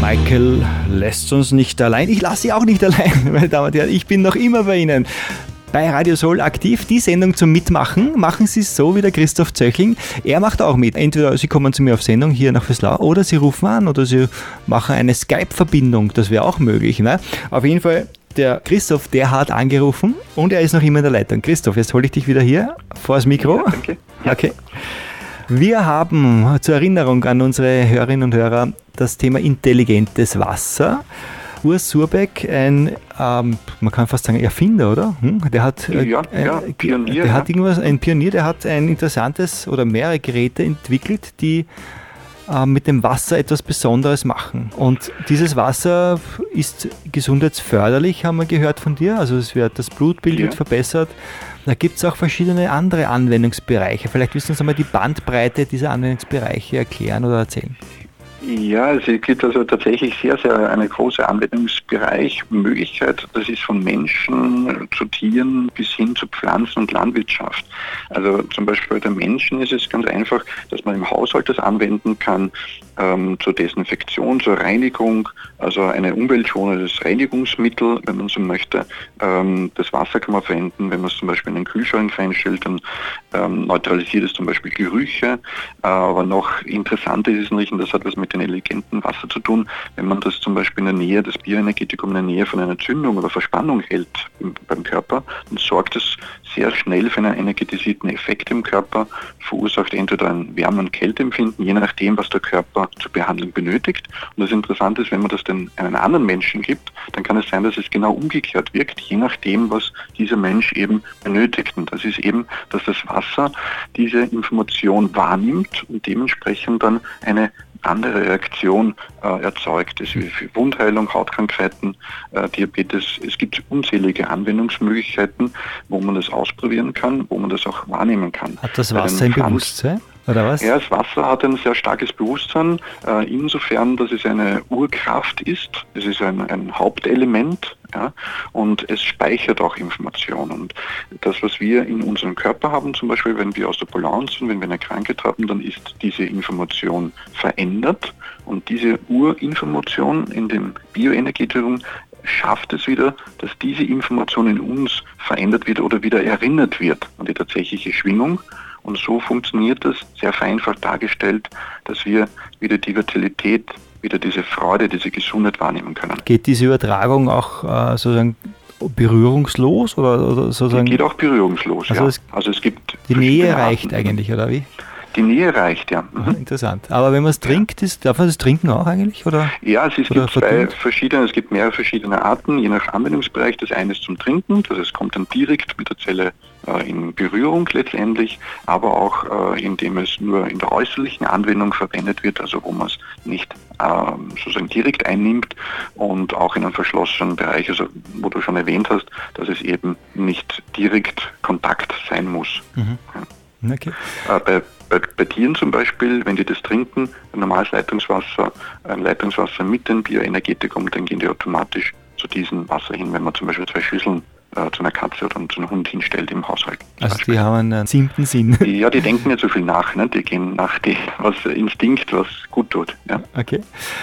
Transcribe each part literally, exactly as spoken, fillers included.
Michael lässt uns nicht allein. Ich lasse Sie auch nicht allein, meine Damen und Herren. Ich bin noch immer bei Ihnen. Bei Radio Soul aktiv, die Sendung zum Mitmachen, machen Sie es so wie der Christoph Zöchling. Er macht auch mit. Entweder Sie kommen zu mir auf Sendung hier nach Veslau oder Sie rufen an oder Sie machen eine Skype-Verbindung. Das wäre auch möglich. Ne? Auf jeden Fall, der Christoph, der hat angerufen und er ist noch immer in der Leitung. Christoph, jetzt hole ich dich wieder hier vor das Mikro. Ja, danke. Ja. Okay. Wir haben zur Erinnerung an unsere Hörerinnen und Hörer das Thema intelligentes Wasser. Urs Surbeck, ein, ähm, man kann fast sagen, Erfinder, oder? Hm? Der hat, äh, ja, ein, ja, Pionier. Der ja. hat irgendwas, ein Pionier, der hat ein interessantes oder mehrere Geräte entwickelt, die äh, mit dem Wasser etwas Besonderes machen. Und dieses Wasser ist gesundheitsförderlich, haben wir gehört von dir. Also es wird, das Blutbild ja. wird verbessert. Da gibt es auch verschiedene andere Anwendungsbereiche. Vielleicht willst du uns einmal die Bandbreite dieser Anwendungsbereiche erklären oder erzählen. Ja, es gibt also tatsächlich sehr, sehr eine große Anwendungsbereich, Möglichkeit, das ist von Menschen zu Tieren bis hin zu Pflanzen- und Landwirtschaft. Also zum Beispiel bei den Menschen ist es ganz einfach, dass man im Haushalt das anwenden kann, ähm, zur Desinfektion, zur Reinigung, also eine umweltschonendes Reinigungsmittel, wenn man so möchte. Ähm, das Wasser kann man verwenden, wenn man es zum Beispiel in den Kühlschrank reinstellt, dann ähm, neutralisiert es zum Beispiel Gerüche. Äh, aber noch interessanter ist es nicht, und das hat was mit dem intelligenten Wasser zu tun, wenn man das zum Beispiel in der Nähe, das Bioenergetikum in der Nähe von einer Entzündung oder Verspannung hält beim Körper, dann sorgt es sehr schnell für einen energetisierten Effekt im Körper, verursacht entweder ein Wärme- und Kälteempfinden, je nachdem, was der Körper zur Behandlung benötigt. Und das Interessante ist, wenn man das dann einem anderen Menschen gibt, dann kann es sein, dass es genau umgekehrt wirkt, je nachdem, was dieser Mensch eben benötigt. Und das ist eben, dass das Wasser diese Information wahrnimmt und dementsprechend dann eine andere Reaktion äh, erzeugt. Es ist für Wundheilung, Hautkrankheiten, äh, Diabetes. Es gibt unzählige Anwendungsmöglichkeiten, wo man das ausprobieren kann, wo man das auch wahrnehmen kann. Hat das Wasser ein Bewusstsein? Oder was? Ja, das Wasser hat ein sehr starkes Bewusstsein, äh, insofern, dass es eine Urkraft ist. Es ist ein, ein Hauptelement, ja, und es speichert auch Informationen. Und das, was wir in unserem Körper haben, zum Beispiel, wenn wir aus der Balance sind, wenn wir eine Krankheit haben, dann ist diese Information verändert. Und diese Urinformation in dem Bioenergetikum schafft es wieder, dass diese Information in uns verändert wird oder wieder erinnert wird an die tatsächliche Schwingung. Und so funktioniert das, sehr vereinfacht dargestellt, dass wir wieder die Vitalität, wieder diese Freude, diese Gesundheit wahrnehmen können. Geht diese Übertragung auch äh, sozusagen berührungslos? Oder, oder sozusagen? Die geht auch berührungslos, also ja. Es, also es gibt die Nähe reicht Arten. Eigentlich, oder wie? Die Nähe reicht, ja. Mhm. Interessant. Aber wenn man es trinkt, ist, darf man das trinken auch eigentlich? Oder? Ja, es, ist, oder gibt zwei verschiedene, es gibt mehrere verschiedene Arten, je nach Anwendungsbereich. Das eine ist zum Trinken, das heißt, kommt dann direkt mit der Zelle äh, in Berührung letztendlich, aber auch äh, indem es nur in der äußerlichen Anwendung verwendet wird, also wo man es nicht äh, sozusagen direkt einnimmt und auch in einem verschlossenen Bereich, also wo du schon erwähnt hast, dass es eben nicht direkt Kontakt sein muss. Mhm. Ja. Okay. Äh, bei, bei, bei Tieren zum Beispiel, wenn die das trinken, ein normales Leitungswasser, ein Leitungswasser mit dem Bioenergetikum, dann gehen die automatisch zu diesem Wasser hin, wenn man zum Beispiel zwei Schüsseln äh, zu einer Katze oder zu einem Hund hinstellt im Haushalt. Also Beispiel. Die haben einen siebten Sinn. Ja, die denken nicht so viel nach, ne? Die gehen nach dem, was Instinkt, was gut tut. Ja. Okay.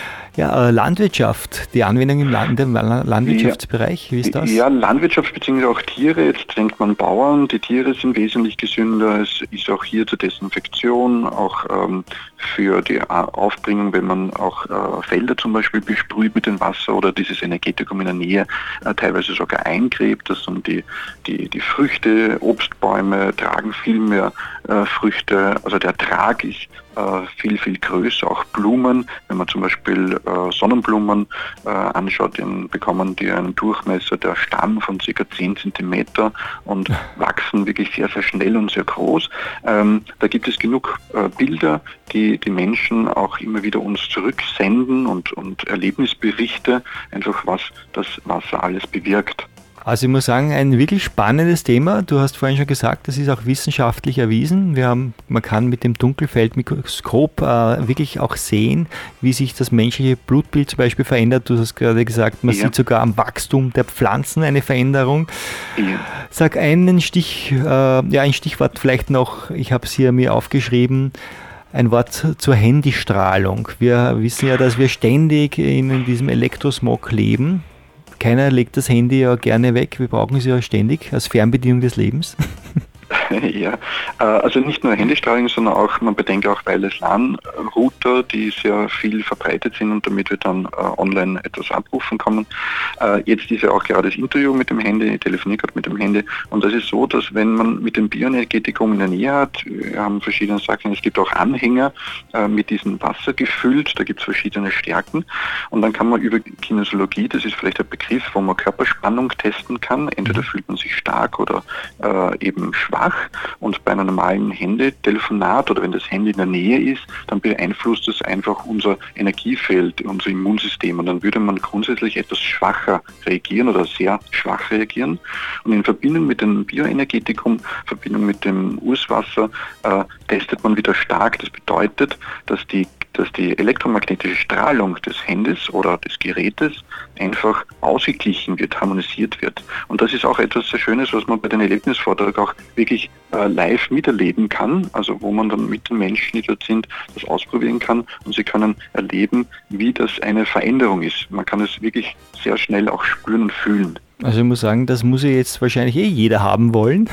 Ja, Landwirtschaft, die Anwendung im Land, im Landwirtschaftsbereich, wie ist das? Ja, Landwirtschaft bzw. auch Tiere, jetzt denkt man Bauern, die Tiere sind wesentlich gesünder, es ist auch hier zur Desinfektion, auch ähm, für die Aufbringung, wenn man auch äh, Felder zum Beispiel besprüht mit dem Wasser oder dieses Energetikum in der Nähe äh, teilweise sogar eingräbt, dass dann die, die, die Früchte, Obstbäume tragen viel mehr äh, Früchte, also der Ertrag ist viel, viel größer, auch Blumen. Wenn man zum Beispiel äh, Sonnenblumen äh, anschaut, dann bekommen die einen Durchmesser der Stamm von ca. zehn Zentimeter und wachsen wirklich sehr, sehr schnell und sehr groß. Ähm, da gibt es genug äh, Bilder, die die Menschen auch immer wieder uns zurücksenden und, und Erlebnisberichte, einfach was das Wasser alles bewirkt. Also ich muss sagen, ein wirklich spannendes Thema. Du hast vorhin schon gesagt, das ist auch wissenschaftlich erwiesen. Wir haben, man kann mit dem Dunkelfeldmikroskop äh, wirklich auch sehen, wie sich das menschliche Blutbild zum Beispiel verändert. Du hast gerade gesagt, man ja. sieht sogar am Wachstum der Pflanzen eine Veränderung. Ja. Sag einen Stich, äh, ja ein Stichwort vielleicht noch, ich habe es hier mir aufgeschrieben, ein Wort zur Handystrahlung. Wir wissen ja, dass wir ständig in diesem Elektrosmog leben. Keiner legt das Handy ja gerne weg. Wir brauchen es ja ständig als Fernbedienung des Lebens. Ja, also nicht nur Handystrahlung, sondern auch, man bedenkt auch Wireless LAN-Router, die sehr viel verbreitet sind und damit wir dann äh, online etwas abrufen können. Äh, jetzt ist ja auch gerade das Interview mit dem Handy, ich telefoniere gerade mit dem Handy und das ist so, dass wenn man mit dem Bioenergetikum in der Nähe hat, wir haben verschiedene Sachen, es gibt auch Anhänger äh, mit diesem Wasser gefüllt, da gibt es verschiedene Stärken und dann kann man über Kinesiologie, das ist vielleicht ein Begriff, wo man Körperspannung testen kann, entweder fühlt man sich stark oder äh, eben schwach. Und bei einer normalen Handytelefonat oder wenn das Handy in der Nähe ist, dann beeinflusst das einfach unser Energiefeld, unser Immunsystem und dann würde man grundsätzlich etwas schwacher reagieren oder sehr schwach reagieren. Und in Verbindung mit dem Bioenergetikum, in Verbindung mit dem Urswasser, äh, testet man wieder stark. Das bedeutet, dass die dass die elektromagnetische Strahlung des Handys oder des Gerätes einfach ausgeglichen wird, harmonisiert wird. Und das ist auch etwas sehr Schönes, was man bei den Erlebnisvorträgen auch wirklich äh, live miterleben kann, also wo man dann mit den Menschen, die dort sind, das ausprobieren kann und sie können erleben, wie das eine Veränderung ist. Man kann es wirklich sehr schnell auch spüren und fühlen. Also ich muss sagen, das muss ja jetzt wahrscheinlich eh jeder haben wollen.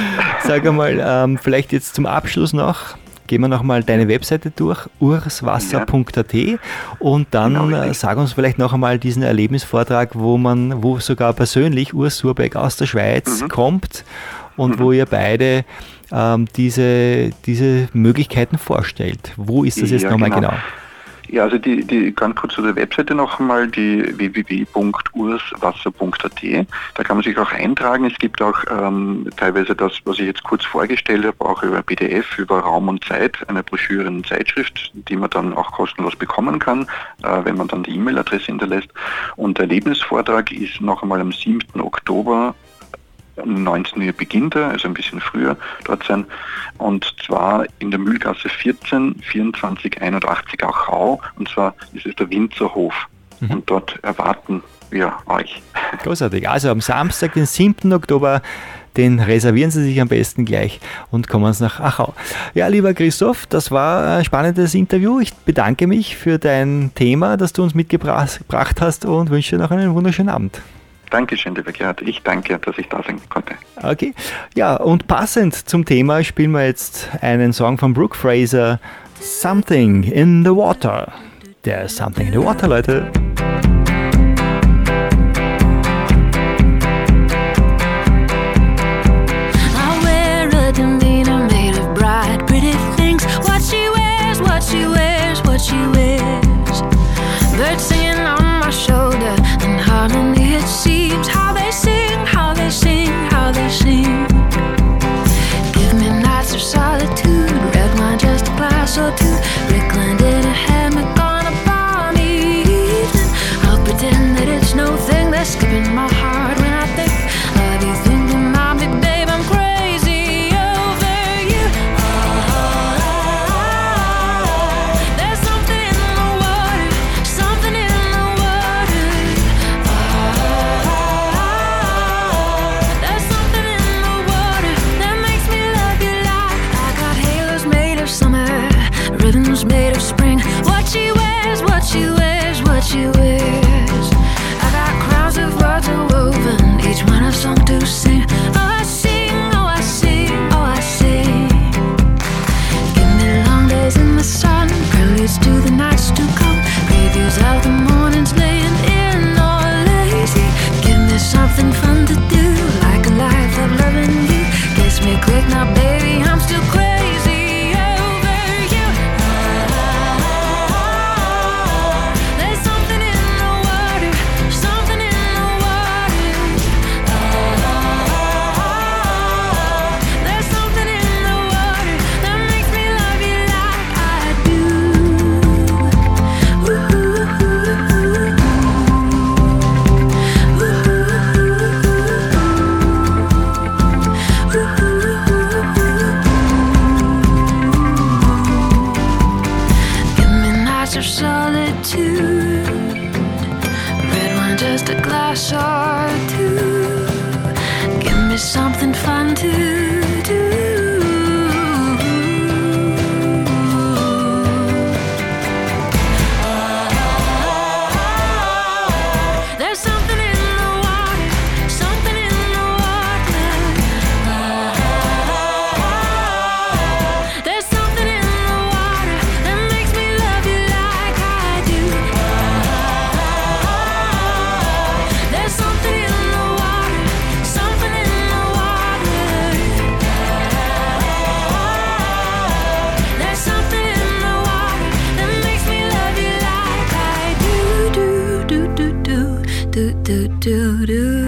Sag einmal, ähm, vielleicht jetzt zum Abschluss noch, gehen wir nochmal deine Webseite durch, urswasser punkt a t und dann genau, äh, sag uns vielleicht noch einmal diesen Erlebnisvortrag, wo man, wo sogar persönlich Urs Surbeck aus der Schweiz mhm. kommt und mhm. wo ihr beide ähm, diese, diese Möglichkeiten vorstellt. Wo ist das jetzt ja, nochmal genau? genau? Ja, also die, die ganz kurz zu der Webseite noch einmal, die w w w punkt urswasser punkt a t. Da kann man sich auch eintragen. Es gibt auch ähm, teilweise das, was ich jetzt kurz vorgestellt habe, auch über P D F, über Raum und Zeit, eine Broschüre und Zeitschrift, die man dann auch kostenlos bekommen kann, äh, wenn man dann die E-Mail-Adresse hinterlässt. Und der Erlebnisvortrag ist noch einmal am siebten Oktober. Um neunzehn Uhr beginnt er, also ein bisschen früher dort sein. Und zwar in der Mühlgasse vierzehn, vierundzwanzig einundachtzig Achau. Und zwar ist es der Winzerhof. Mhm. Und dort erwarten wir euch. Großartig. Also am Samstag, den siebten Oktober, den reservieren Sie sich am besten gleich und kommen Sie nach Achau. Ja, lieber Christoph, das war ein spannendes Interview. Ich bedanke mich für dein Thema, das du uns mitgebracht hast und wünsche dir noch einen wunderschönen Abend. Dankeschön, lieber Gerhard. Ich danke, dass ich da sein konnte. Okay. Ja, und passend zum Thema spielen wir jetzt einen Song von Brooke Fraser, Something in the Water. Der ist Something in the Water, Leute. So too, Rickland in a hammock on a balmy evening. I'll pretend that it's no thing that's skipping my heart when I think of you thinking about me, babe. I'm crazy over you. Oh, there's something in the water, something in the water. Oh, there's something in the water that makes me love you like I got halos made of summer, ribbons made of spring. What she wears, what she wears, what she wears. I got crowds of words woven, each one a song to sing. Oh, I sing, oh, I sing, oh, I sing. Give me long days in the sun, preludes to the nights to come, previews of the mornings laying in or lazy. Give me something fun to do, like a life of loving you. Kiss me quick now, baby, I'm still crazy. Of solitude, red wine, just a glass or two. Give me something fun to do. do do do do.